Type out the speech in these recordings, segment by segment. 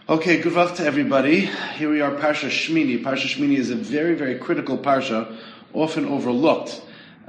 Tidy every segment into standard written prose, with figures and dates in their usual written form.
Okay, good luck to everybody. Here we are, Parsha Shmini. Parsha Shmini is a very, very critical parsha, often overlooked.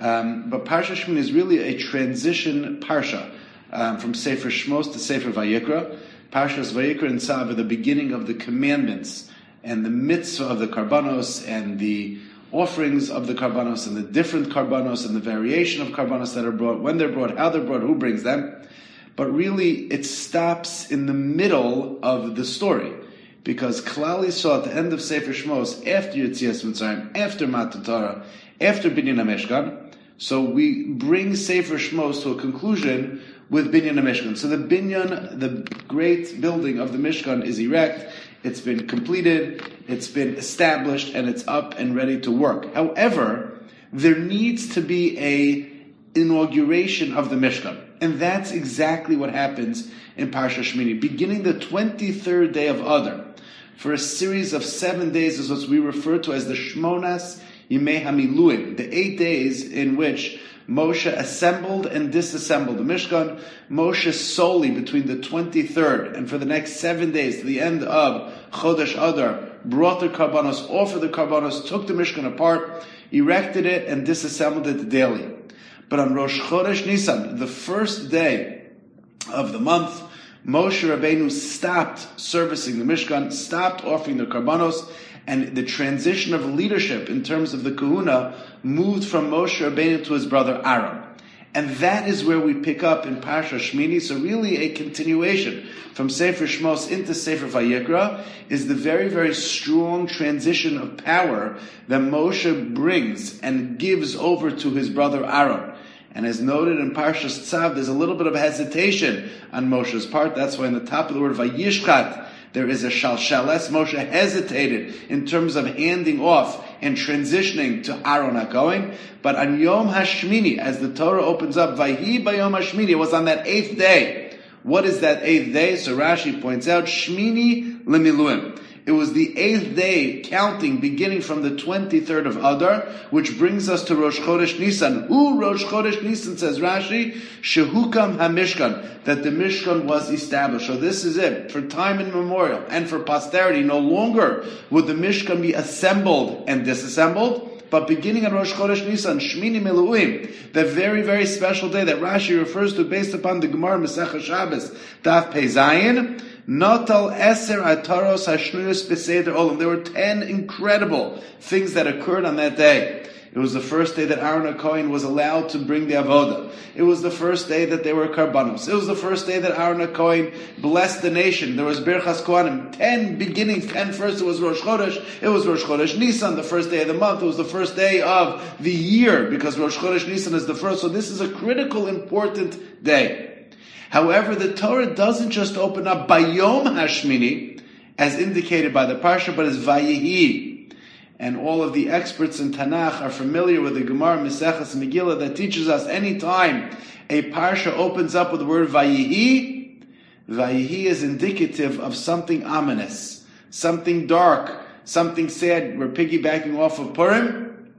But Parsha Shmini is really a transition parsha from Sefer Shmos to Sefer Vayikra. Parshas Vayikra and Tzav are the beginning of the commandments and the mitzvah of the karbanos and the offerings of the karbanos and the different karbanos and the variation of karbanos that are brought, when they're brought, how they're brought, who brings them. But really, it stops in the middle of the story, because Klal Yisrael at the end of Sefer Shmos, after Yetzias Mitzrayim, after Matan Torah, after Binyan HaMishkan, so we bring Sefer Shmos to a conclusion with Binyan HaMishkan. So the Binyan, the great building of the Mishkan, is erect, it's been completed, it's been established, and it's up and ready to work. However, there needs to be an inauguration of the Mishkan. And that's exactly what happens in Parsha Shmini. Beginning the 23rd day of Adar, for a series of 7 days is what we refer to as the Shmonas Yimei HaMiluim, the 8 days in which Moshe assembled and disassembled the Mishkan. Moshe solely between the 23rd and for the next 7 days to the end of Chodesh Adar brought the karbanos, offered the karbanos, took the Mishkan apart, erected it, and disassembled it daily. But on Rosh Chodesh Nisan, the first day of the month, Moshe Rabbeinu stopped servicing the Mishkan, stopped offering the karbanos, and the transition of leadership in terms of the kahuna moved from Moshe Rabbeinu to his brother Aaron. And that is where we pick up in Parsha Shmini. So really a continuation from Sefer Shmos into Sefer Vayikra is the very, very strong transition of power that Moshe brings and gives over to his brother Aaron. And as noted in Parshas Tzav, there's a little bit of hesitation on Moshe's part. That's why in the top of the word Vayishkat, there is a shalsheles. Moshe hesitated in terms of handing off and transitioning to Aaron HaKohen. But on Yom HaShmini, as the Torah opens up, Vayhi Bayom HaShmini, it was on that 8th day. What is that 8th day? So Rashi points out, Shmini Lemiluim. It was the 8th day, counting, beginning from the 23rd of Adar, which brings us to Rosh Chodesh Nisan. Rosh Chodesh Nisan, says Rashi, Shehukam HaMishkan, that the Mishkan was established. So this is it, for time immemorial, and for posterity. No longer would the Mishkan be assembled and disassembled, but beginning on Rosh Chodesh Nisan, Shmini Miluim, that very, very special day that Rashi refers to based upon the Gemara Masechah Shabbos, Daf Pei Zayin, Notal Eser Ataros Hashnuyos Beseder Olam. There were 10 incredible things that occurred on that day. It was the first day that Aaron HaKohen was allowed to bring the avodah. It was the first day that there were karbanos. It was the first day that Aaron HaKohen blessed the nation. There was Birchas Kohanim. 10 beginnings, 10 first. It was Rosh Chodesh. It was Rosh Chodesh Nisan, the first day of the month. It was the first day of the year, because Rosh Chodesh Nisan is the first. So this is a critical, important day. However, the Torah doesn't just open up Bayom HaShmini, as indicated by the Parsha, but as Vayihi. And all of the experts in Tanakh are familiar with the Gemara Maseches Megillah that teaches us anytime a Parsha opens up with the word Vayihi, Vayihi is indicative of something ominous, something dark, something sad. We're piggybacking off of Purim.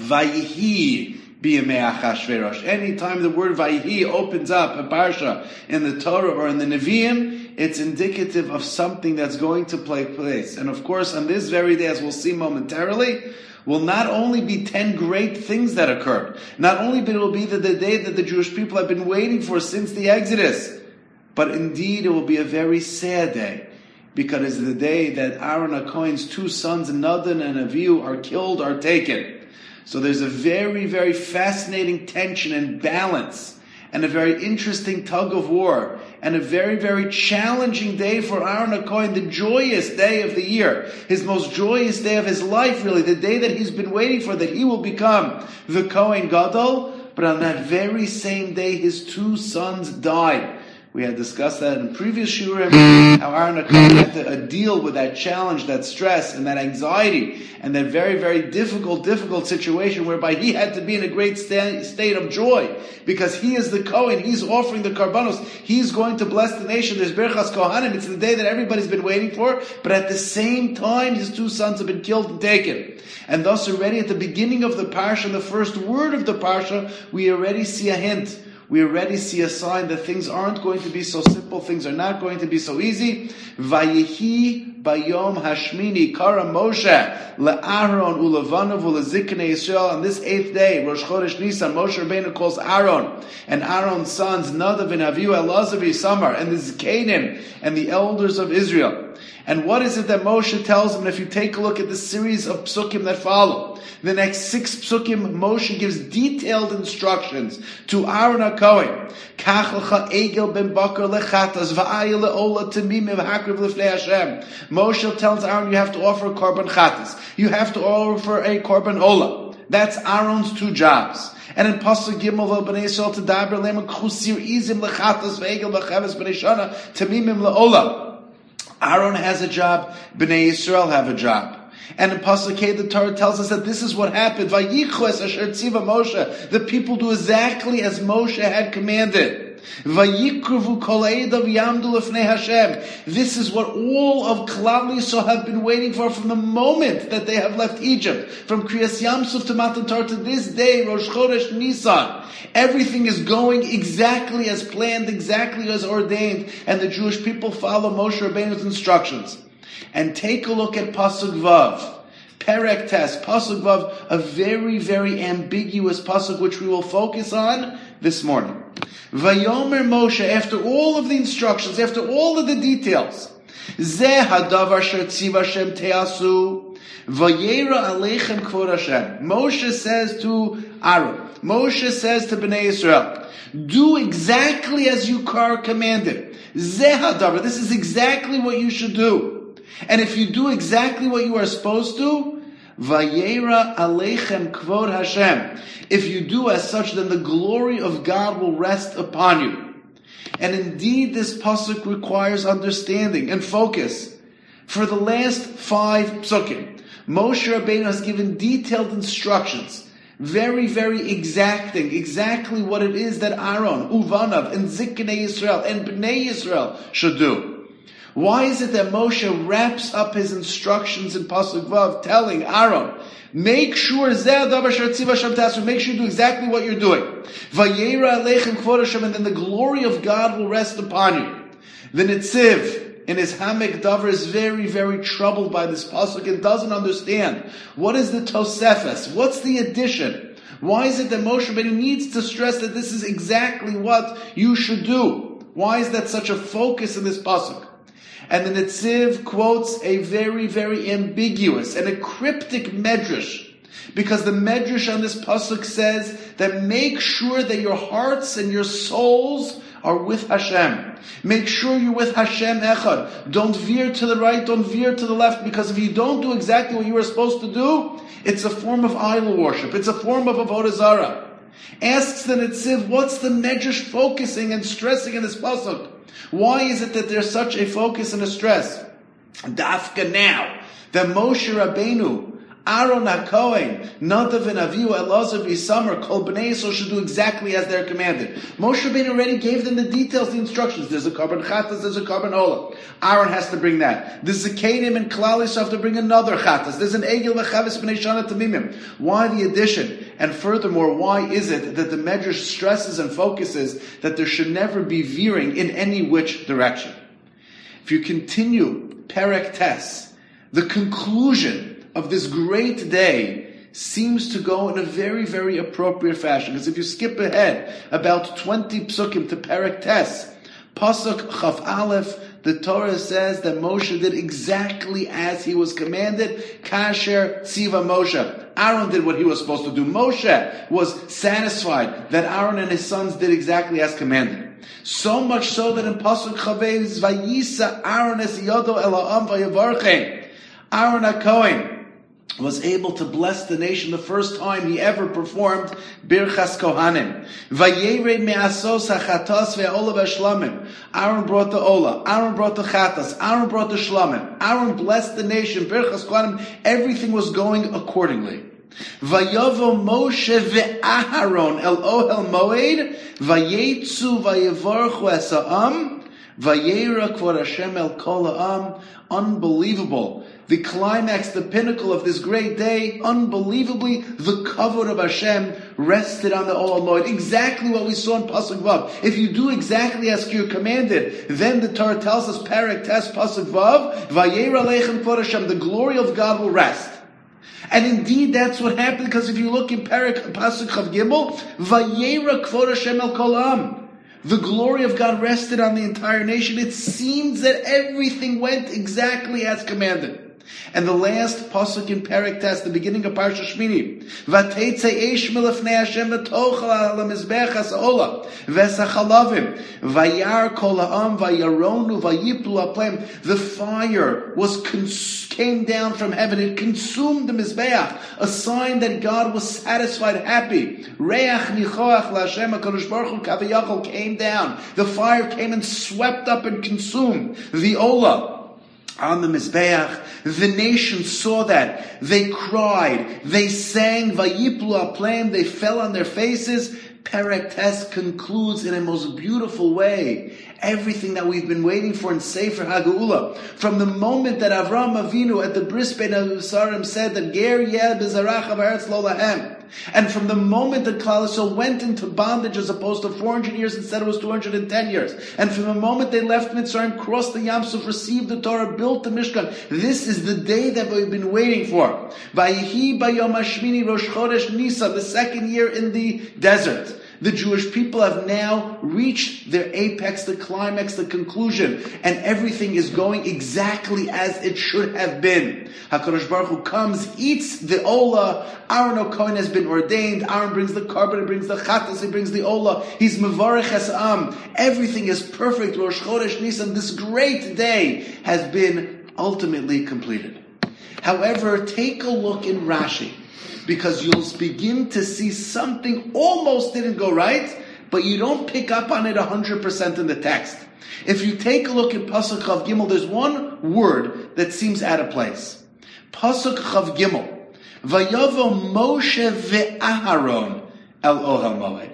Vayihi. Anytime the word Vayihi opens up a parsha in the Torah or in the Nevi'im, it's indicative of something that's going to take place. And of course, on this very day, as we'll see momentarily, will not only be 10 great things that occurred, not only but it will be the day that the Jewish people have been waiting for since the Exodus, but indeed it will be a very sad day, because it's the day that Aaron HaKohen's 2 sons, Nadav and Avihu, are killed, are taken. So there's a very, very fascinating tension and balance, and a very interesting tug of war, and a very, very challenging day for Aaron HaKohen, the joyous day of the year, his most joyous day of his life, really, the day that he's been waiting for, that he will become the Kohen Gadol. But on that very same day, his 2 sons died. We had discussed that in previous shurim, how Aaron HaKohen had to deal with that challenge, that stress, and that anxiety, and that very, very difficult situation whereby he had to be in a great state of joy, because he is the Kohen, he's offering the karbanos, he's going to bless the nation. There's Birchas Kohanim, it's the day that everybody's been waiting for, but at the same time, his 2 sons have been killed and taken. And thus already at the beginning of the parsha, the first word of the parsha, we already see a hint. we already see a sign that things aren't going to be so simple, things are not going to be so easy. Vayihi bayom hashmini kara Moshe le'Aaron u'levanav u'leziknei Yisrael. On this 8th day, Rosh Chodesh Nisan, Moshe Rabbeinu calls Aaron and Aaron's sons Nadav and Avihu, Elazar, Isamar, and the Zikanim and the elders of Israel. And what is it that Moshe tells them? And if you take a look at the series of psukim that follow, the next 6 psukim, Moshe gives detailed instructions to Aaron HaKohen. Kachelcha egel ben bakar lechatas va'ayel le'ola temimim v'hakriv lefnei Hashem. Moshe tells Aaron, you have to offer a korban chatas. You have to offer a korban ola. That's Aaron's 2 jobs. And in Pasuk Gimel v'bnei Yisrael to daber le'em chusir izim lechatas v'egel v'cheves b'nei shana temimim le'ola. Aaron has a job, Bnei Yisrael have a job. And in Pasuk Hey, the Torah tells us that this is what happened. Vayichu es asher tziva Moshe. The people do exactly as Moshe had commanded. Vayikruvu kol eidav yamdu lefnei Hashem. This is what all of Klal Yisrael have been waiting for from the moment that they have left Egypt. From Kriyas Yamsuf to Matan Torah to this day, Rosh Chodesh Nisan. Everything is going exactly as planned, exactly as ordained, and the Jewish people follow Moshe Rabbeinu's instructions. And take a look at Pasuk Vav. Perek Tes, Pasuk Vav, a very, very ambiguous Pasuk which we will focus on this morning. Vayomer Moshe, after all of the instructions, after all of the details, Zeh hadavar sher tziva Hashem te'asu, vayera aleichem kvod Hashem. Moshe says to Aaron, Moshe says to Bnei Yisrael, do exactly as you are commanded. Zeh hadavar, this is exactly what you should do. And if you do exactly what you are supposed to, vayera aleichem kvod Hashem. If you do as such, then the glory of God will rest upon you. And indeed, this pasuk requires understanding and focus. For the last 5 psukim, Moshe Rabbeinu has given detailed instructions, very, very exacting, exactly what it is that Aaron, Uvanav, and Ziknei Yisrael, and Bnei Yisrael should do. Why is it that Moshe wraps up his instructions in Pasuk Vav, telling Aaron, make sure make sure you do exactly what you're doing. Vayera aleichem kvod Hashem, and then the glory of God will rest upon you. The Netziv, in his Hamek Davar, is very, very troubled by this pasuk and doesn't understand. What is the Tosefes? What's the addition? Why is it that Moshe Rabbeinu needs to stress that this is exactly what you should do? Why is that such a focus in this pasuk? And the Netziv quotes a very, very ambiguous and a cryptic medrash, because the medrash on this pasuk says that make sure that your hearts and your souls are with Hashem. Make sure you're with Hashem Echad. Don't veer to the right, don't veer to the left, because if you don't do exactly what you are supposed to do, it's a form of idol worship. It's a form of Avodah Zarah. Asks the Netziv, what's the medrash focusing and stressing in this pasuk? Why is it that there's such a focus and a stress? Dafka now, that Moshe Rabbeinu, Aaron HaKohen, Nadav and Avihu, Elazar, Isamar, Kol Bnei Yisrael should do exactly as they're commanded. Moshe Rabbeinu already gave them the details, the instructions. There's a korban chatas, there's a korban olah. Aaron has to bring that. The Zikanim and Klal Yisrael have to bring another chatas. There's an egel v'chavis b'nei shana tamimim. Why the addition? And furthermore, why is it that the Medrash stresses and focuses that there should never be veering in any which direction? If you continue Perek Tes, the conclusion of this great day seems to go in a very, very appropriate fashion. Because if you skip ahead about 20 psukim to Perek Tes, Pasuk Chaf Aleph, the Torah says that Moshe did exactly as he was commanded. Kasher Tziva Moshe. Aaron did what he was supposed to do. Moshe was satisfied that Aaron and his sons did exactly as commanded. So much so that in Pasuk Chavez, Vayisa Aaron es yodo el ha'am vayavarchein. Aaron HaKohen was able to bless the nation the first time he ever performed Birchas Kohanim. Vayere me'asos ha'chatas ve'olah ve'shlamim. Aaron brought the olah. Aaron brought the chatas. Aaron brought the shlamim. Aaron blessed the nation. Birchas Kohanim. Everything was going accordingly. Vayavo Moshe ve'Aharon el ohel moed vayetzu vayevarchu es ha'am Vayera kvod Hashem el kol ha'am. Unbelievable. The climax, the pinnacle of this great day, unbelievably, the kavod of Hashem rested on the Ohel Moed. Exactly what we saw in Pasuk Vav. If you do exactly as you're commanded, then the Torah tells us, Perek Tes Pasuk Vav, Vayera Aleichem kvod Hashem, the glory of God will rest. And indeed, that's what happened, because if you look in Perek Pasuk Chav Gimel, Vayera kvod Hashem el kol ha'am. The glory of God rested on the entire nation. It seems that everything went exactly as commanded. And the last pasuk in Perek Tes, the beginning of Parsha Shmini, Vateitze eish milefnei Hashem v'tochel al hamizbech ha'olah v'esachalavim vayar kol ha'am vayaronu vayiplu ha'pleim. The fire came down from heaven. It consumed the mizbeach, a sign that God was satisfied, happy. Reach nichoach la'Hashem HaKadosh Baruch Hu kaviyachol came down. The fire came and swept up and consumed the olah on the Mizbeach. The nation saw that. They cried. They sang, Vayiplu Ha'pleim. They fell on their faces. Perek Tes concludes in a most beautiful way everything that we've been waiting for in Sefer HaGeula. From the moment that Avraham Avinu at the Bris Bein HaBesarim said that Ger Yeh B'Zarach Ha'aretz Lo Lahem, and from the moment that Klal Yisrael went into bondage as opposed to 400 years, instead it was 210 years, and from the moment they left Mitzrayim, crossed the Yam Suf, received the Torah, built the Mishkan, this is the day that we've been waiting for. Vayihi Bayom HaShmini Rosh Chodesh Nisan, the second year in the desert. The Jewish people have now reached their apex, the climax, the conclusion, and everything is going exactly as it should have been. HaKadosh Baruch Hu comes, eats the Olah. Aaron HaKohen has been ordained. Aaron brings the carbon, he brings the Chatas, he brings the Olah. He's Mevarech Hasam. Everything is perfect. Rosh Chodesh Nisan, this great day has been ultimately completed. However, take a look in Rashi, because you'll begin to see something almost didn't go right, but you don't pick up on it 100% in the text. If you take a look at Pasuk Chav Gimel, there's one word that seems out of place. Pasuk Chav Gimel, Vayavo Moshe ve'Aharon el Ohel Moed.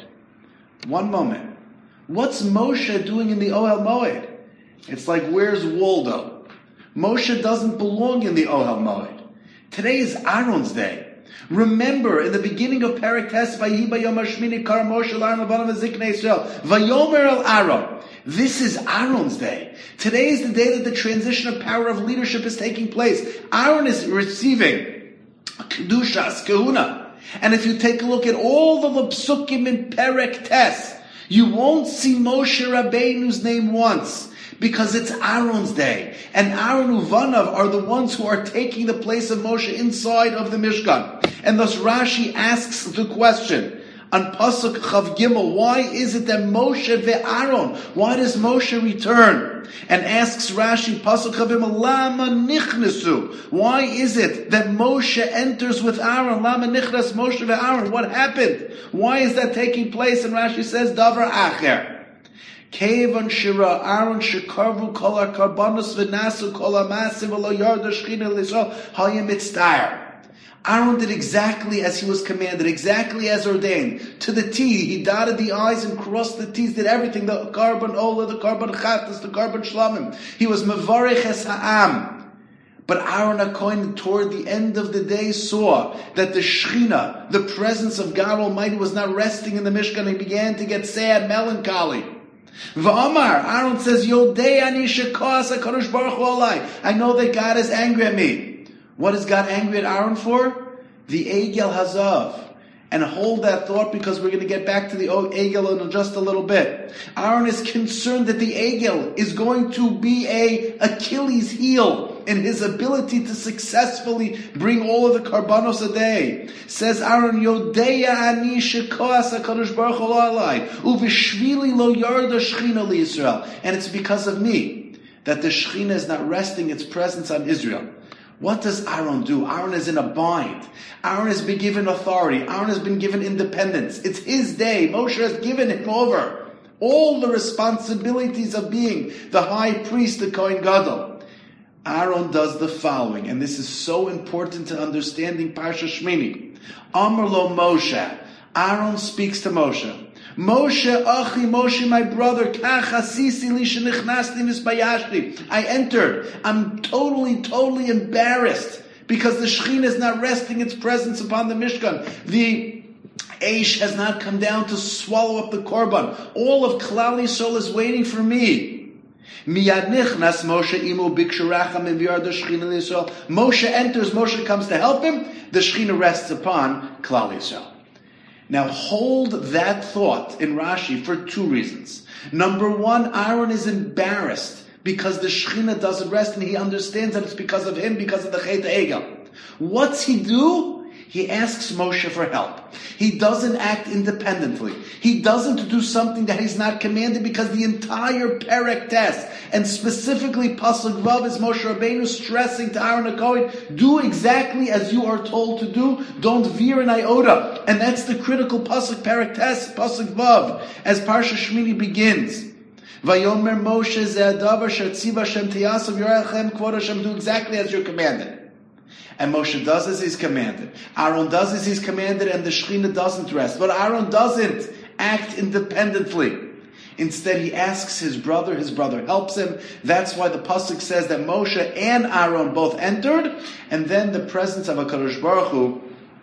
One moment. What's Moshe doing in the Ohel Moed? It's like, where's Waldo? Moshe doesn't belong in the Ohel Moed. Today is Aaron's day. Remember, in the beginning of Perek Tes, Vayihi Bayom HaShmini Kar Moshe l'Aaron Levanav V'Ziknei Yisrael, Vayomer el Aaron. This is Aaron's day. Today is the day that the transition of power of leadership is taking place. Aaron is receiving Kedushas, Kehuna. And if you take a look at all the Psukim in Perek Tes, you won't see Moshe Rabbeinu's name once, because it's Aaron's day. And Aaron Uvanav are the ones who are taking the place of Moshe inside of the Mishkan. And thus Rashi asks the question on Pasuk Chav Gimel, why is it that Moshe ve'Aaron, why does Moshe return? And asks Rashi, Pasuk Chav Gimel, Lama nichnesu, why is it that Moshe enters with Aaron? Lama nichnes Moshe ve'Aaron, what happened? Why is that taking place? And Rashi says, Davar Acher. Kevan Shira Aaron Shekarvu Kol HaKarbanos V'Nasu Kol HaMasim V'Lo Yarda Shechina L'Yisrael Hayim Mitztayr. Aaron did exactly as he was commanded, exactly as ordained. To the T, he dotted the I's and crossed the T's, did everything. The Karban Ola, the Karban Chatas, the Karban Shlamim. He was Mevarech Es Ha'am. But Aaron HaKohen, toward the end of the day, saw that the Shechina, the presence of God Almighty, was not resting in the Mishkan. He began to get sad, melancholy. V'amar, Aaron says, Yodei ani shekoas HaKadosh Baruch Hu alai. I know that God is angry at me. What is God angry at Aaron for? The Egel Hazav. And hold that thought, because we're going to get back to the Egel in just a little bit. Aaron is concerned that the Egel is going to be a Achilles heel in his ability to successfully bring all of the karbanos a day. Says Aaron, Yodeya ani shekoas HaKadosh Baruch Hu alai, uvishvili lo yarda shechina liYisrael. And it's because of me that the Shechina is not resting its presence on Israel. What does Aaron do? Aaron is in a bind. Aaron has been given authority. Aaron has been given independence. It's his day. Moshe has given him over all the responsibilities of being the high priest, the Kohen Gadol. Aaron does the following, and this is so important to understanding Parsha Shmini. Amar lo Moshe. Aaron speaks to Moshe. Moshe, Achi, Moshe, my brother, I entered. I'm totally embarrassed because the Shekhinah is not resting its presence upon the Mishkan. The Eish has not come down to swallow up the Korban. All of Klal Yisrael is waiting for me. Miyad nichnas Moshe imu bikshuracham and v'yard Shechina Yisrael. Moshe enters, Moshe comes to help him, the Shechina rests upon Klal Yisrael. Now hold that thought in Rashi for two reasons. Number one, Aaron is embarrassed because the Shechina doesn't rest and he understands that it's because of him, because of the Chet HaEgel. What's he do? He asks Moshe for help. He doesn't act independently. He doesn't do something that he's not commanded because the entire Perek Tes, and specifically Pasuk Vav, is Moshe Rabbeinu stressing to Aaron HaKohen, do exactly as you are told to do. Don't veer an iota. And that's the critical Pasuk Perek Tes, Pasuk Vav, as Parsha Shmini begins. Vayomer Moshe ze'adavar shetziva Hashem teyasav yorachem kvod Hashem, do exactly as you're commanded. And Moshe does as he's commanded. Aaron does as he's commanded, and the Shekhinah doesn't rest. But Aaron doesn't act independently. Instead, he asks his brother helps him. That's why the Pasuk says that Moshe and Aaron both entered, and then the presence of HaKadosh Baruch Hu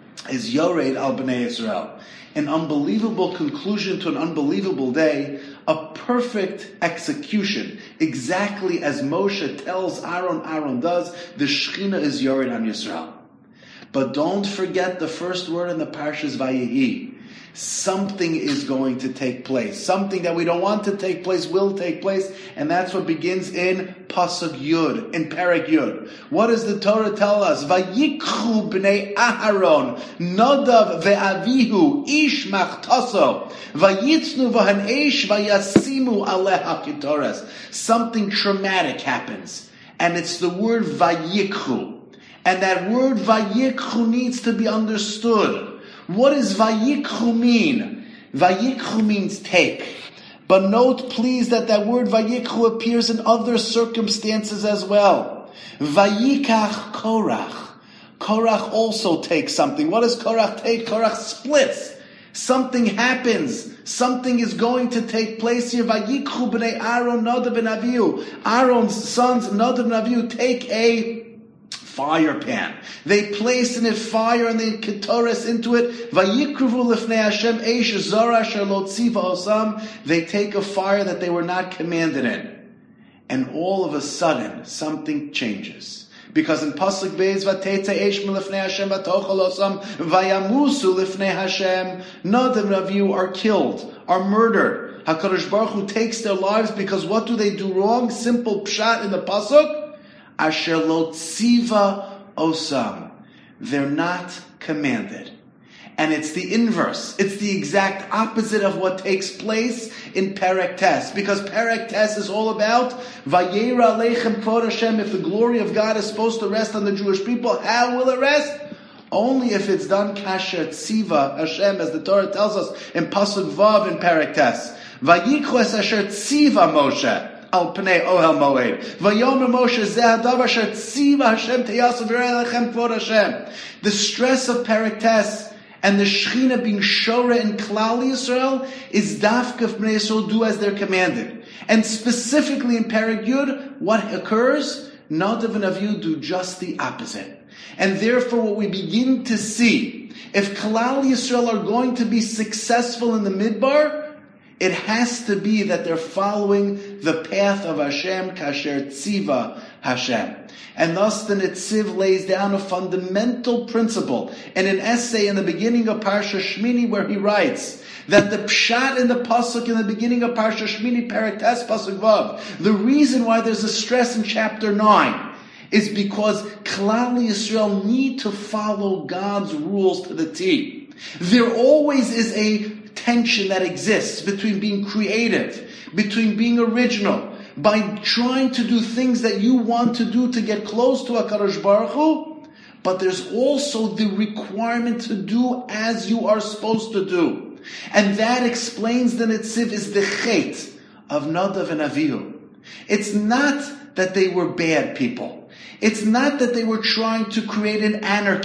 is Yored al Bnei Yisrael. An unbelievable conclusion to an unbelievable day, a perfect execution, exactly as Moshe tells Aaron does, the Shekhinah is Yored on Yisrael. But don't forget the first word in the Parshas Vayehi. Something is going to take place. Something that we don't want to take place will take place, and that's what begins in Pasuk Yud, in Perek Yud. What does the Torah tell us? Vayikchu bnei Aharon, Nadav ve'avihu, ish machtaso, vayitznu v'han eish vayasimu aleha kitoras. Something traumatic happens, and it's the word Vayikchu. And that word Vayikchu needs to be understood. What does Vayikchu mean? Vayikchu means take. But note please that word Vayikchu appears in other circumstances as well. Vayikach Korach. Korach also takes something. What does Korach take? Korach splits. Something happens. Something is going to take place here. Vayikchu b'nei Aaron Nadav and Avihu. Aaron's sons Nadav and Avihu take a fire pan. They place in it fire and they ketores into it. Vayikruvu lifnei Hashem eish zara asher lo tziva osam. They take a fire that they were not commanded in. And all of a sudden, something changes. Because in Pasuk Beis, Vatetza eish milifnei Hashem vatochel osam vayamusu lifnei Hashem. Nadav and Avihu are killed, are murdered. HaKadosh Baruch Hu takes their lives because what do they do wrong? Simple pshat in the Pasuk. Asher lo tziva osam. They're not commanded. And it's the inverse. It's the exact opposite of what takes place in Perek Tes. Because Perek Tes is all about Vayera Aleichem Kvod Hashem. If the glory of God is supposed to rest on the Jewish people, how will it rest? Only if it's done kasher tziva Hashem, as the Torah tells us in Pasuk Vav in Perek Tes. Vayikhu es asher tziva Moshe al pnei ohel moed. Vayomer Moshe zeh hadavar asher tziva Hashem teyasav yorei lechem kvod Hashem. The stress of Perek Tes and the Shekhinah being Shoreh in Klal Yisrael is dafka Bnei Yisrael do as they're commanded. And specifically in Perek Yud, what occurs? Nadav and Avihu do just the opposite. And therefore what we begin to see, if Klal Yisrael are going to be successful in the Midbar, it has to be that they're following the path of Hashem, kasher tziva Hashem. And thus the Netziv lays down a fundamental principle in an essay in the beginning of Parsha Shmini where he writes that the pshat in the pasuk in the beginning of Parsha Shmini, Perek Tes, Pasuk Vav, the reason why there's a stress in chapter 9 is because Klal Yisrael need to follow God's rules to the T. There always is a tension that exists between being creative, between being original, by trying to do things that you want to do to get close to HaKadosh Baruch Hu, but there's also the requirement to do as you are supposed to do. And that explains the Netziv is the chet of Nadav and Avihu. It's not that they were bad people. It's not that they were trying to create an anarchy.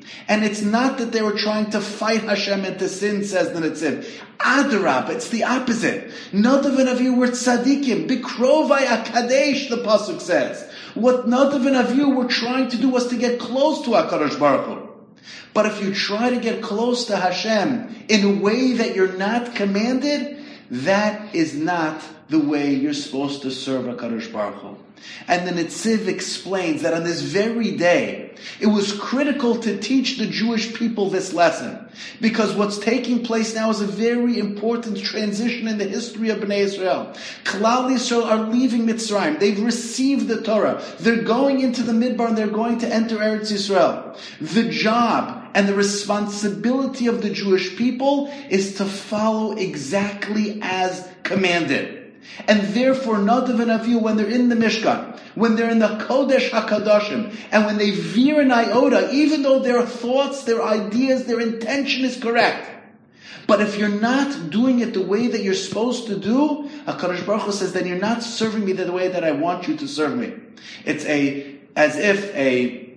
And it's not that they were trying to fight Hashem into sin, says the Netziv. Adarab, it's the opposite. Nadav and Avihu were tzaddikim. Bikrovai akadesh, the pasuk says. What Nadav and Avihu were trying to do was to get close to HaKadosh Baruch Hu. But if you try to get close to Hashem in a way that you're not commanded, that is not the way you're supposed to serve HaKadosh Baruch Hu. And the Netziv explains that on this very day, it was critical to teach the Jewish people this lesson. Because what's taking place now is a very important transition in the history of Bnei Israel. Klal Yisrael are leaving Mitzrayim. They've received the Torah. They're going into the Midbar and they're going to enter Eretz Yisrael. The job and the responsibility of the Jewish people is to follow exactly as commanded. And therefore, Nadav and Avihu, when they're in the Mishkan, when they're in the Kodesh HaKadoshim, and when they veer an iota, even though their thoughts, their ideas, their intention is correct, but if you're not doing it the way that you're supposed to do, HaKadosh Baruch Hu says, then you're not serving me the way that I want you to serve me. It's as if a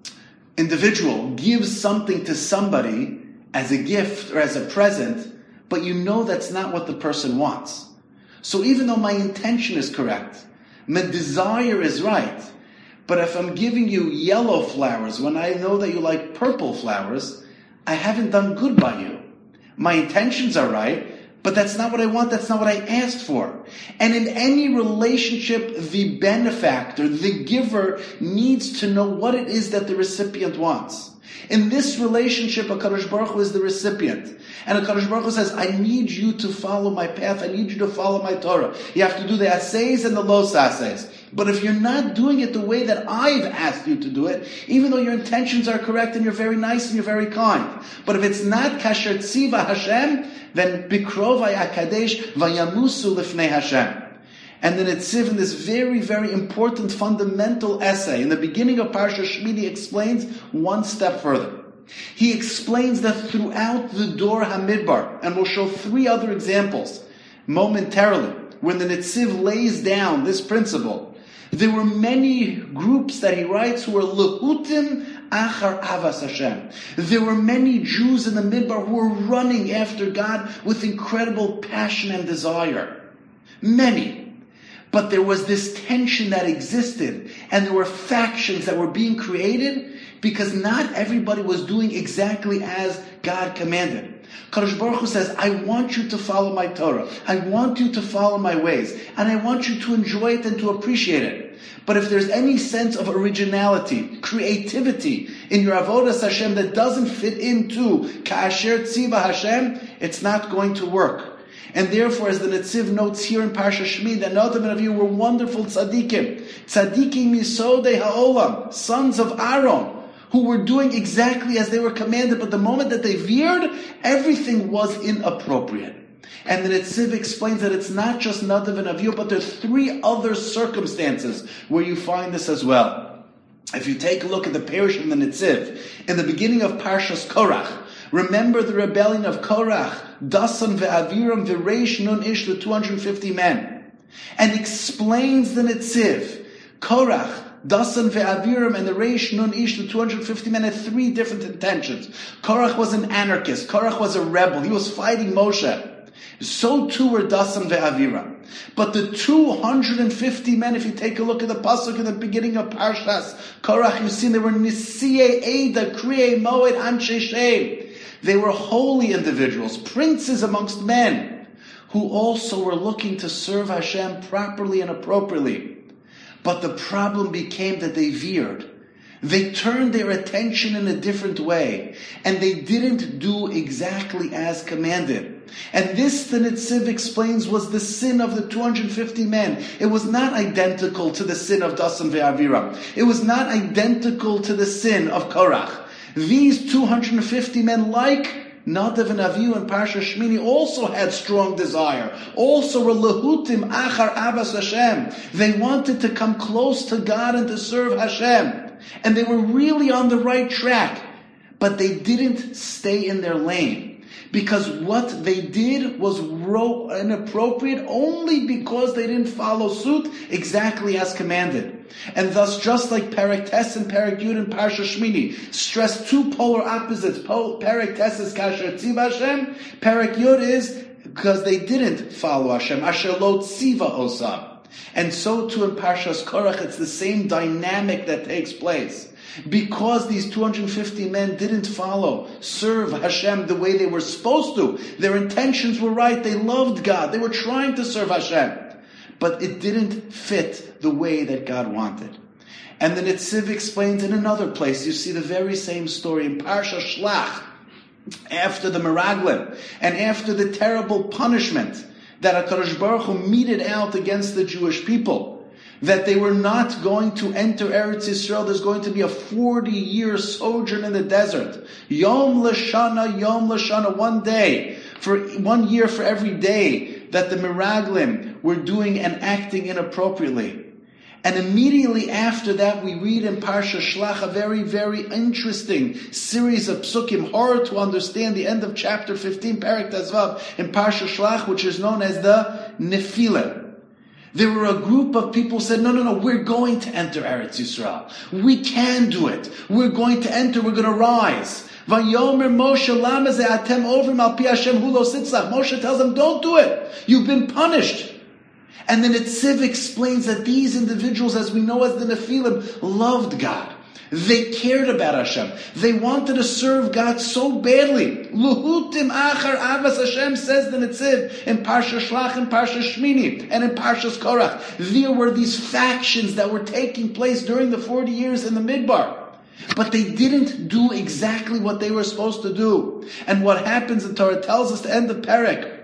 individual gives something to somebody as a gift or as a present, but you know that's not what the person wants. So even though my intention is correct, my desire is right, but if I'm giving you yellow flowers when I know that you like purple flowers, I haven't done good by you. My intentions are right, but that's not what I want, that's not what I asked for. And in any relationship, the benefactor, the giver, needs to know what it is that the recipient wants. In this relationship, HaKadosh Baruch Hu is the recipient. And HaKadosh Baruch Hu says, I need you to follow my path, I need you to follow my Torah. You have to do the assays and the los assays. But if you're not doing it the way that I've asked you to do it, even though your intentions are correct and you're very nice and you're very kind, but if it's not kasher tziva Hashem, then bikrovai akadesh vayamusu lifnei Hashem. And then Netziv, in this very, very important fundamental essay, in the beginning of Parsha Shmini, explains one step further. He explains that throughout the Dor HaMidbar, and we'll show 3 other examples momentarily, when the Netziv lays down this principle, there were many groups that he writes who were lehutim achar avas Hashem. There were many Jews in the Midbar who were running after God with incredible passion and desire. Many. But there was this tension that existed, and there were factions that were being created because not everybody was doing exactly as God commanded. Kadosh Baruch Hu says, I want you to follow my Torah. I want you to follow my ways. And I want you to enjoy it and to appreciate it. But if there's any sense of originality, creativity in your avodas Hashem that doesn't fit into Ka'asher Tziva Hashem, it's not going to work. And therefore, as the Netziv notes here in Parsha Shmini, that Nadav and Avihu were wonderful tzaddikim. Tzaddikim misodei ha'olam, sons of Aaron, who were doing exactly as they were commanded, but the moment that they veered, everything was inappropriate. And the Netziv explains that it's not just Nadav and Avihu, but there's 3 other circumstances where you find this as well. If you take a look at the parish of the Netziv, in the beginning of Parshas Korach, remember the rebellion of Korach, Dasan ve'aviram ve'reish nun ish, the 250 men, and explains the Netziv, Korach, Dasan ve'aviram, and the reish nun ish, the 250 men, had 3 different intentions. Korach was an anarchist. Korach was a rebel. He was fighting Moshe. So too were Dasan ve'aviram. But the 250 men, if you take a look at the pasuk in the beginning of Parshas Korach, you see they were Nisiei Eida, Kriyei Moed, Anshe Shem. They were holy individuals, princes amongst men, who also were looking to serve Hashem properly and appropriately. But the problem became that they veered. They turned their attention in a different way, and they didn't do exactly as commanded. And this, the Netziv explains, was the sin of the 250 men. It was not identical to the sin of Dasan ve'aviram. It was not identical to the sin of Korach. These 250 men, like Nadav and Avihu and Parsha Shmini, also had strong desire. Also were lehutim achar avas Hashem. They wanted to come close to God and to serve Hashem. And they were really on the right track. But they didn't stay in their lane. Because what they did was inappropriate only because they didn't follow suit exactly as commanded. And thus, just like Perek Tes and Perek Yud and Parsha Shmini stress two polar opposites. Perek Tes is Kasher Tziva Hashem. Perek Yud is because they didn't follow Hashem. Asher lo tziva osam. And so too in Parshas Korach, it's the same dynamic that takes place. Because these 250 men didn't serve Hashem the way they were supposed to. Their intentions were right. They loved God. They were trying to serve Hashem. But it didn't fit the way that God wanted. And the Netziv explains in another place, you see the very same story in Parsha Shlach, after the Meraglim, and after the terrible punishment that HaKadosh Baruch Hu meted out against the Jewish people, that they were not going to enter Eretz Yisrael. There's going to be a 40-year sojourn in the desert. Yom L'Shana, 1 day, for 1 year for every day that the Meraglim were doing and acting inappropriately. And immediately after that, we read in Parsha Shlach a very, very interesting series of psukim, hard to understand, the end of chapter 15, Perek Tezvav, in Parsha Shlach, which is known as the Nephilim. There were a group of people who said, no, we're going to enter Eretz Yisrael. We can do it. We're going to enter, we're going to rise. Vayomer Moshe lama ze atem ovrim al pi Hashem hu lo sitzlach. Moshe tells them, don't do it. You've been punished. And then Netziv explains that these individuals, as we know as the Nephilim, loved God. They cared about Hashem. They wanted to serve God so badly. Luhutim achar avas Hashem, says the Netziv in Parsha Shlach and Parsha Shmini and in Parshas Korach. There were these factions that were taking place during the 40 years in the Midbar. But they didn't do exactly what they were supposed to do. And what happens, the Torah tells us, the end of Perek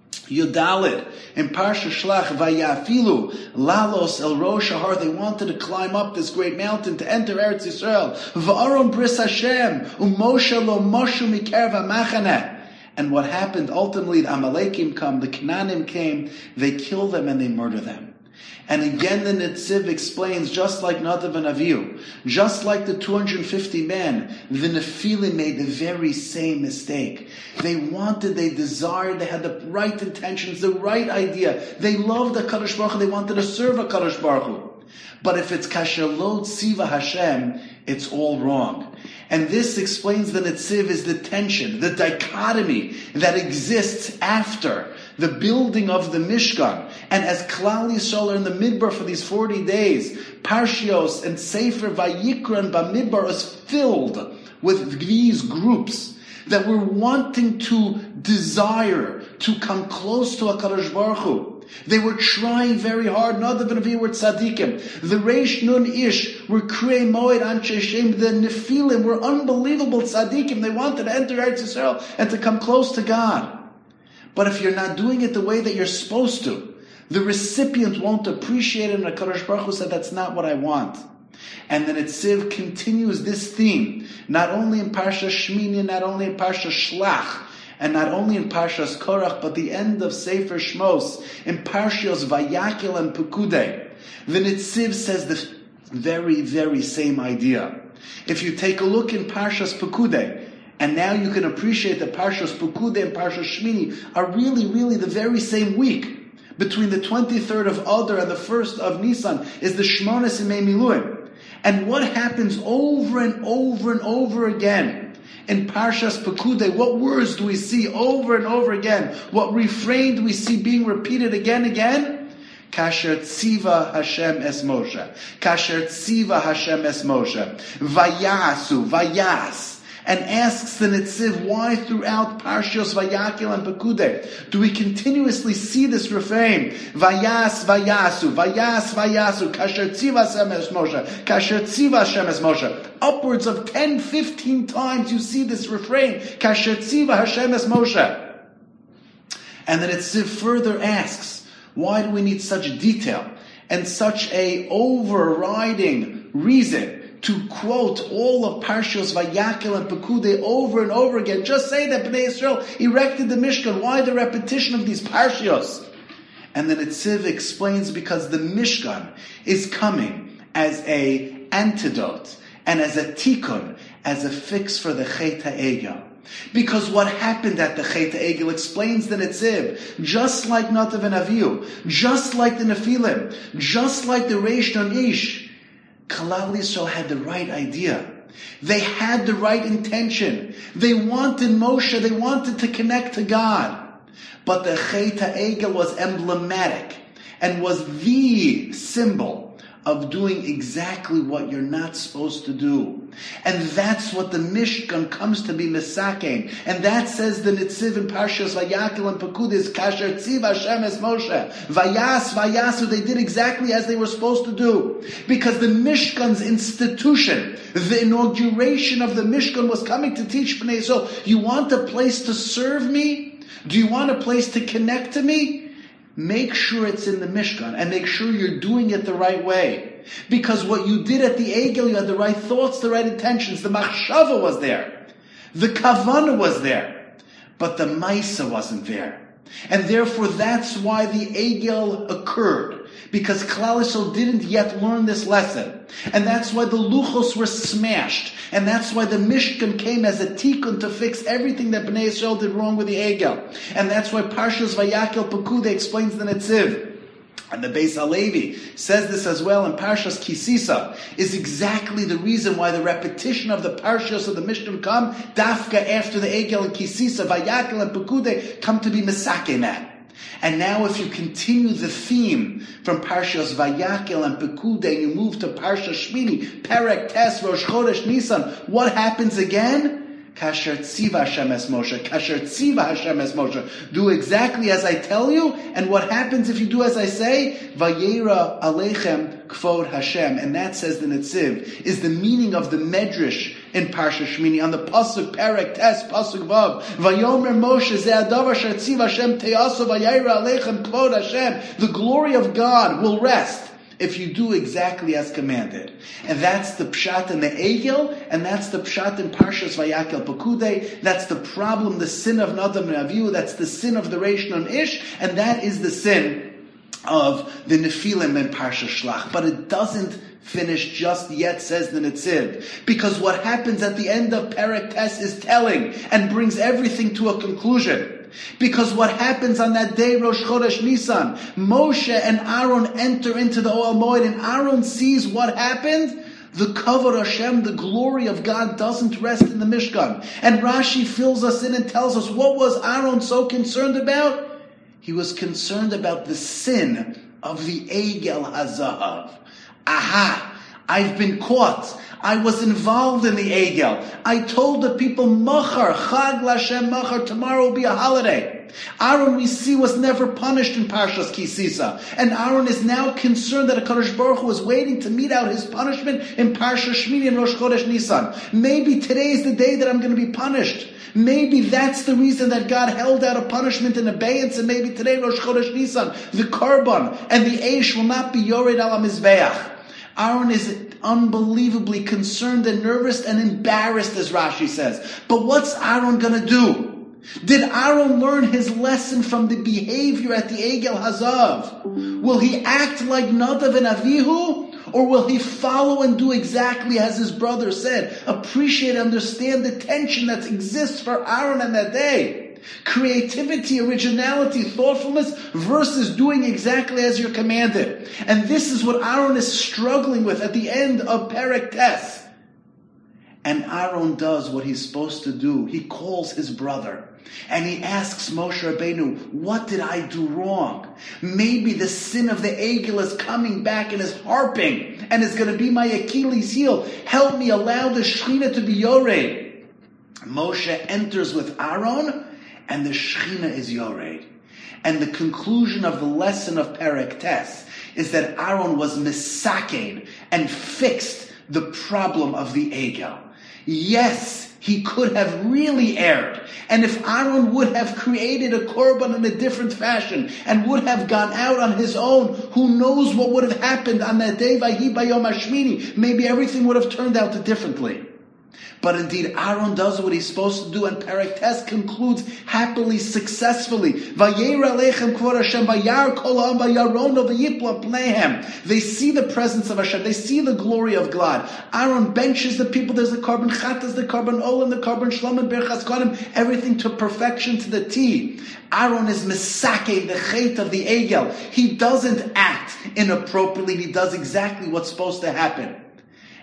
Yudalit in Parsha Shlach, Vayafilu Lalos El Rosh Har. They wanted to climb up this great mountain to enter Eretz Yisrael. Va'aron Bris Hashem Umoshe Lo Moshu Mikerev HaMachaneh. And what happened ultimately? The Amalekim come, the Canaanim came. They kill them and they murder them. And again, the Netziv explains, just like Nadav and Avihu, just like the 250 men, the Nephilim made the very same mistake. They desired, they had the right intentions, the right idea. They loved HaKadosh Baruch Hu, they wanted to serve HaKadosh Baruch Hu. But if it's Kasher Lo Tziva Hashem, it's all wrong. And this explains the Netziv is the tension, the dichotomy that exists after the building of the Mishkan. And as Klal Yisrael are in the Midbar for these 40 days, Parshios and Sefer Vayikra and Bamidbar is filled with these groups that were wanting to desire to come close to HaKadosh Baruch Hu. They were trying very hard. Nadav and Avihu were tzaddikim. The Reish Nun Ish were Krei Moed Anshe Shem. The Nephilim were unbelievable tzaddikim. They wanted to enter Eretz Yisrael and to come close to God. But if you're not doing it the way that you're supposed to, the recipient won't appreciate it, and HaKadosh Baruch Hu said, that's not what I want. And then Netziv continues this theme, not only in Parsha Shmini, not only in Parsha Shlach, and not only in Parshas Korach, but the end of Sefer Shmos, in Parshas Vayakel and Pekudei. The Netziv says the very, very same idea. If you take a look in Parshas Pekudei, and now you can appreciate that Parshas Pekudei and Parshas Shmini are really, really the very same week. Between the 23rd of Adar and the 1st of Nisan is the Shmones Yemei Miluim. And what happens over and over and over again in Parshas Pekudei? What words do we see over and over again? What refrain do we see being repeated again and again? Kasher tziva Hashem es Moshe. Kasher tziva Hashem es Moshe. Vayasu, vayas. And asks the Netziv, why throughout Parshios Vayakel and Pekudei do we continuously see this refrain? Vayas vayasu, vayas vayasu, kasher tziva Hashem es Moshe, kasher tziva Hashem es Moshe. Upwards of 10, 15 times you see this refrain, kasher tziva Hashem es Moshe. And the Netziv further asks, why do we need such detail and such a overriding reason to quote all of Parshas Vayakel and Pekudei over and over again? Just say that Bnei Yisrael erected the Mishkan. Why the repetition of these Parshios? And then Netziv explains, because the Mishkan is coming as a antidote and as a tikkun, as a fix for the Chet HaEgel. Because what happened at the Chet HaEgel, explains the Netziv, just like Nadav and Avihu, just like the Nephilim, just like the Reish Nun Ish, Klal Yisrael had the right idea. They had the right intention. They wanted Moshe, they wanted to connect to God. But the Chet HaEgel was emblematic and was the symbol of doing exactly what you're not supposed to do. And that's what the Mishkan comes to be misakein. And that says the Nitziv in Parshas Vayakel and Pekudei is Kasher Tziv Hashem es Moshe. Vayasu, they did exactly as they were supposed to do. Because the Mishkan's institution, the inauguration of the Mishkan was coming to teach Bnei Yisrael, you want a place to serve me? Do you want a place to connect to me? Make sure it's in the Mishkan and make sure you're doing it the right way. Because what you did at the Egel, you had the right thoughts, the right intentions. The Machshava was there. The Kavanah was there. But the Maisa wasn't there. And therefore that's why the Egel occurred. Because Klal Yisrael didn't yet learn this lesson. And that's why the Luchos were smashed. And that's why the Mishkan came as a tikkun to fix everything that Bnei Yisrael did wrong with the Egel. And that's why Parshas Vayakel Pekudei explains the Netziv. And the Beis Halevi says this as well in Parshas Kisisa, is exactly the reason why the repetition of the Parshas of the Mishkan come, Dafka after the Egel and Kisisa, Vayakel and Pekudei come to be Mesakein. And now if you continue the theme from Parshas Vayakel and Pekudei, you move to Parshas Shmini, Perek Tes, Rosh Chodesh Nisan, what happens again? Kasher Tziva Hashem es Moshe. Kasher Tziva Hashem es Moshe. Do exactly as I tell you, and what happens if you do as I say? Vayera Aleichem Kvod Hashem. And that, says the Netziv, is the meaning of the Medrash in Parsha Shmini. On the Pasuk Perek Tes, Pasuk Vav. Vayomer Moshe Ze Adav Asher Tziva Hashem Teyaso Vayera Aleichem Kvod Hashem. The glory of God will rest if you do exactly as commanded. And that's the pshat in the Egel, and that's the pshat in Parshas Vayakel Pekudei. That's the problem, the sin of Nadav and Avihu. That's the sin of the Reish Nun Ish, and that is the sin of the Nephilim in Parshas Shlach. But it doesn't finish just yet, says the Netziv. Because what happens at the end of Perek Tes is telling and brings everything to a conclusion. Because what happens on that day, Rosh Chodesh Nisan, Moshe and Aaron enter into the Ohel Moed, and Aaron sees what happened. The Kavod Hashem, the glory of God, doesn't rest in the Mishkan. And Rashi fills us in and tells us, what was Aaron so concerned about? He was concerned about the sin of the Egel HaZahav. Aha! I've been caught. I was involved in the Egel. I told the people, Machar, Chag Lashem Machar, tomorrow will be a holiday. Aaron, we see, was never punished in Parshas Kisisa. And Aaron is now concerned that HaKadosh Baruch Hu was waiting to mete out his punishment in Parshas Shmini and Rosh Chodesh Nisan. Maybe today is the day that I'm going to be punished. Maybe that's the reason that God held out a punishment in abeyance, and maybe today, Rosh Chodesh Nisan, the Korban and the Eish will not be Yored al HaMizbeach. Aaron is unbelievably concerned and nervous and embarrassed, as Rashi says. But what's Aaron going to do? Did Aaron learn his lesson from the behavior at the Egel Hazav? Will he act like Nadav and Avihu? Or will he follow and do exactly as his brother said? Appreciate, understand the tension that exists for Aaron on that day. Creativity, originality, thoughtfulness versus doing exactly as you're commanded. And this is what Aaron is struggling with at the end of Perek Tes. And Aaron does what he's supposed to do. He calls his brother and he asks Moshe Rabbeinu, what did I do wrong? Maybe the sin of the Egel is coming back and is harping and is going to be my Achilles heel. Help me, allow the Shekhinah to be Yored. Moshe enters with Aaron and the Shekhinah is Yored. And the conclusion of the lesson of Perek Tes is that Aaron was misakein and fixed the problem of the Egel. Yes, he could have really erred. And if Aaron would have created a korban in a different fashion and would have gone out on his own, who knows what would have happened on that day, Vayhi Bayom HaShmini. Maybe everything would have turned out differently. But indeed, Aaron does what he's supposed to do, and Perek Tes concludes happily, successfully. Vayera Aleichem Kvod Hashem, Vayar Kol Ha'am Vayarono Vayipla Pneihem. They see the presence of Hashem. They see the glory of God. Aaron benches the people. There's the Korban Chatas, the Korban Olam, the Korban Shlom, and Birchas Kohanim. Everything to perfection, to the T. Aaron is misakeh, the Chet of the Egel. He doesn't act inappropriately. He does exactly what's supposed to happen.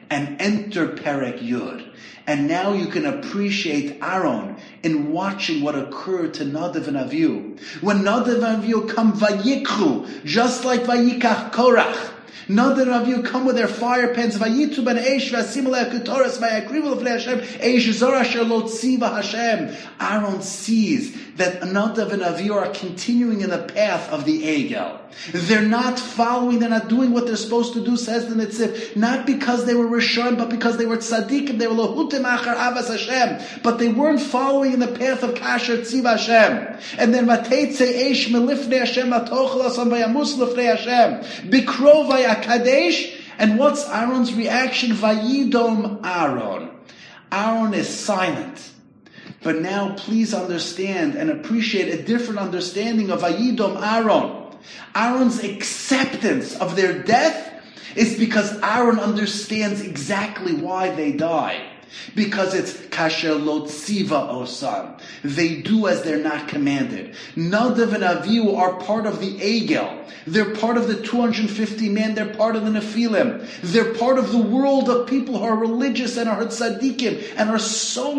and enter Perek Yud. And now you can appreciate Aaron in watching what occurred to Nadav and Avihu. When Nadav and Avihu come vayikru, just like vayikach Korach, Nadav and Avihu come with their fire pans, vayitu ben eish v'asimu le'aketoras v'yakrivu l'fnei Hashem, eish zor asher lo tziva Hashem. Aaron sees that Nadav and Avihu are continuing in the path of the Egel. They're not following, they're not doing what they're supposed to do, says the Netziv, not because they were Rishon, but because they were tzaddikim, they were lohutim achar avas Hashem, but they weren't following in the path of kasher tziva Hashem. And then vateitze eish melifnei Hashem vatochel asam vayamus lifnei Hashem bikro vayakadesh. And what's Aaron's reaction? Vayidom Aaron. Aaron is silent. But now please understand and appreciate a different understanding of Vayidom Aaron. Aaron's acceptance of their death is because Aaron understands exactly why they die. Because it's kasher lo tziva osam. They do as they're not commanded. Nadav and Avihu are part of the Egel. They're part of the 250 men. They're part of the Nephilim. They're part of the world of people who are religious and are tzaddikim and are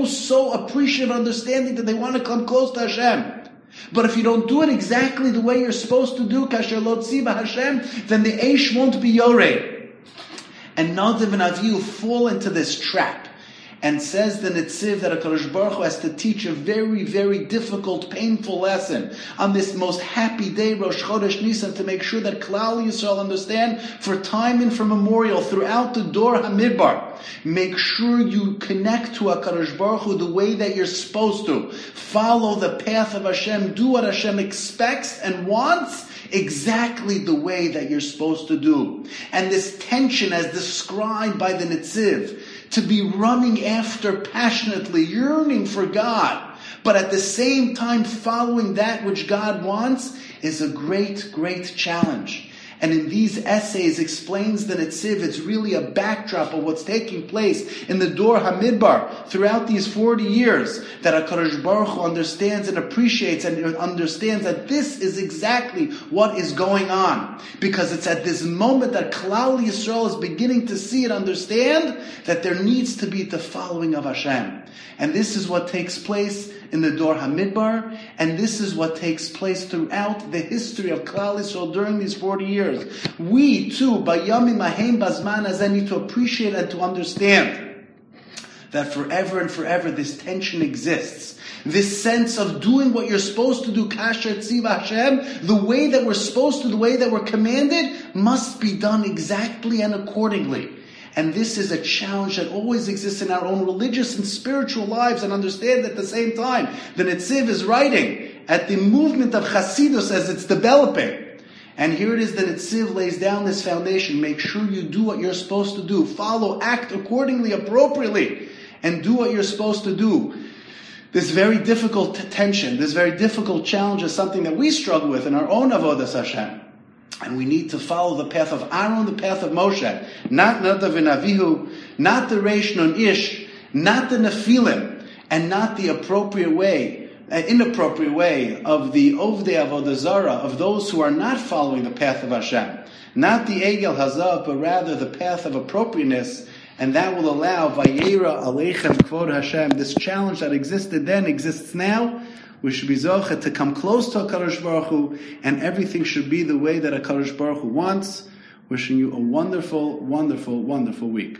so appreciative and understanding that they want to come close to Hashem. But if you don't do it exactly the way you're supposed to do, kasher lo tziva Hashem, then the Eish won't be yoreh. And Nadav and Avihu fall into this trap. And says the Netziv that HaKadosh Baruch Hu has to teach a very, very difficult, painful lesson on this most happy day, Rosh Chodesh Nisan, to make sure that Klal Yisrael understand for time and for memorial throughout the Dor HaMidbar. Make sure you connect to HaKadosh Baruch Hu the way that you're supposed to. Follow the path of Hashem. Do what Hashem expects and wants exactly the way that you're supposed to do. And this tension as described by the Netziv, to be running after passionately, yearning for God, but at the same time following that which God wants, is a great, great challenge. And in these essays explains the Netziv, it's really a backdrop of what's taking place in the Dor HaMidbar throughout these 40 years, that HaKadosh Baruch Hu understands and appreciates and understands that this is exactly what is going on. Because it's at this moment that Klal Yisrael is beginning to see and understand that there needs to be the following of Hashem. And this is what takes place in the Dor HaMidbar, and this is what takes place throughout the history of Klal Yisrael during these 40 years. We too, Bayamim Ahem Bazman Hazeh, need to appreciate and to understand that forever and forever this tension exists. This sense of doing what you're supposed to do, kasher tziva Hashem, the way that we're supposed to, the way that we're commanded, must be done exactly and accordingly. And this is a challenge that always exists in our own religious and spiritual lives, and understand at the same time. The Netziv is writing at the movement of Chasidus as it's developing. And here it is, the Netziv lays down this foundation. Make sure you do what you're supposed to do. Follow, act accordingly, appropriately, and do what you're supposed to do. This very difficult tension, this very difficult challenge is something that we struggle with in our own Avodas Hashem. And we need to follow the path of Aaron, the path of Moshe. Not Nadav and Avihu, not the Reish Nun Ish, not the Nephilim, and not the inappropriate way of the Ovdei Avodah Zarah, of those who are not following the path of Hashem. Not the Egel Hazav, but rather the path of appropriateness, and that will allow Vayera Aleichem Kvod Hashem. This challenge that existed then exists now. We should be zocheh to come close to HaKadosh Baruch Hu, and everything should be the way that HaKadosh Baruch Hu wants. Wishing you a wonderful, wonderful, wonderful week.